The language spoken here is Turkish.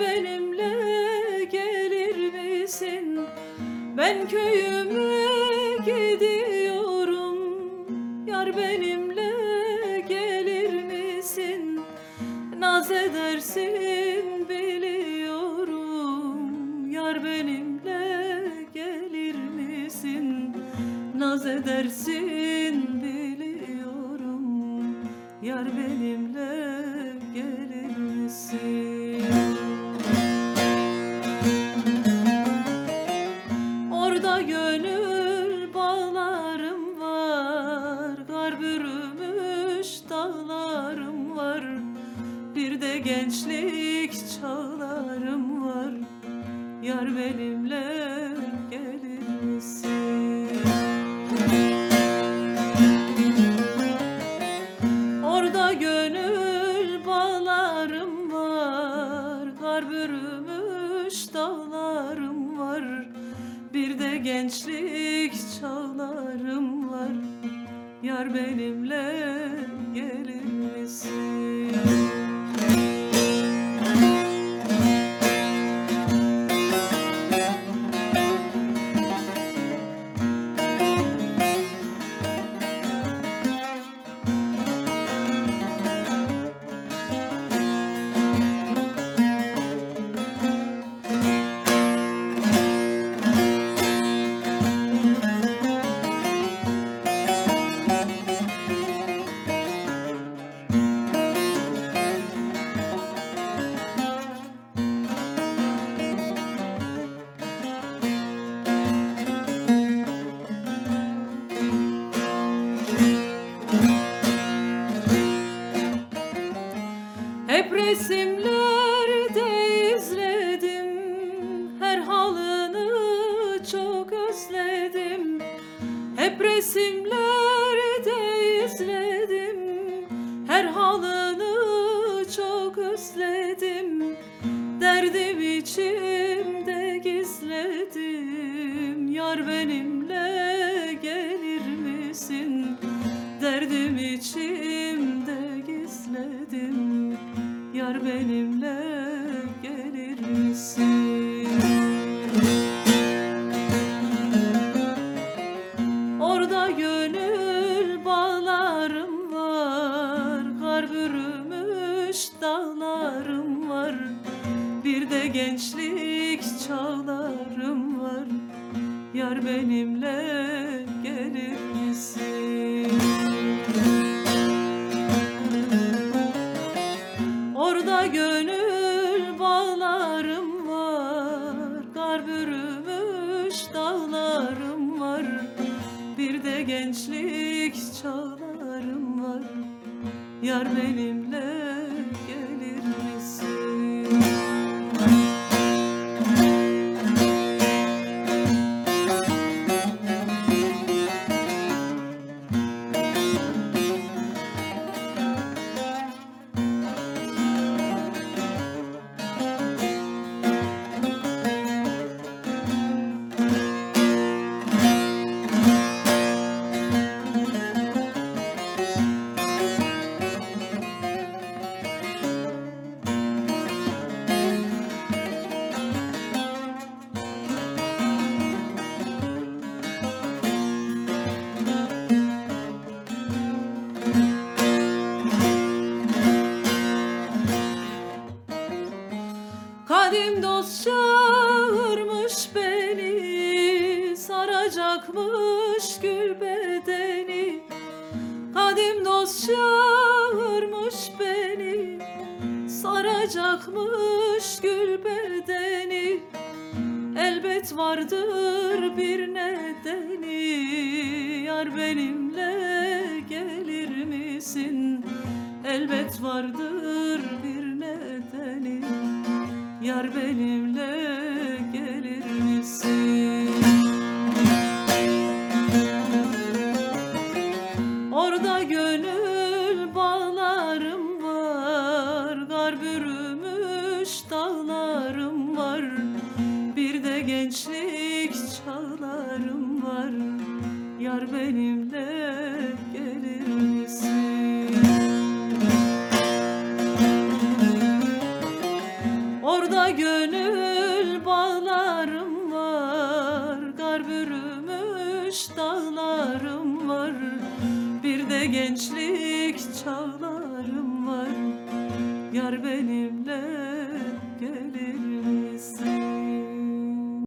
benimle gelir misin? Ben köyüme gidiyorum. Yar benimle gelir misin? Naz edersin biliyorum. Yar benimle gelir misin? Naz edersin biliyorum. Yar benimle gelir misin? Orada gönül bağlarım var, kar bürümüş dağlarım var. Bir de gençlik çağlarım var. Yar benimle gelir misin? Orada gönül bağlarım var, kar bürümüş dağlarım var. Bir de gençlik çağlarım var. Yar benimle gelir misin? Hep resimlerde izledim, her halını çok özledim. Hep resimlerde izledim, her halını çok özledim. Derdim içimde gizledim, yar benimle gelir misin? Derdim içimde gizledim, yar benimle gelir misin? Orada gönül bağlarım var, kar bürümüş dağlarım var. Bir de gençlik çağlarım var. Yar benimle gelir misin? Orada gönül bağlarım var, kar bürümüş dağlarım var. Bir de gençlik çağlarım var. Yar benimle gelir misin? Kadim dost çağırmış beni, saracakmış gül bedeni. Kadim dost çağırmış beni, saracakmış gül bedeni. Elbet vardır bir nedeni, yar benimle gelir misin? Elbet vardır bir nedeni, yar benimle gelir misin? Orada gönül bağlarım var, kar bürümüş dağlarım var. Bir de gençlik çağlarım var. Yar benimle gelir misin? Orada gönül bağlarım var, kar bürümüş dağlarım var. Bir de gençlik çağlarım var, yar benimle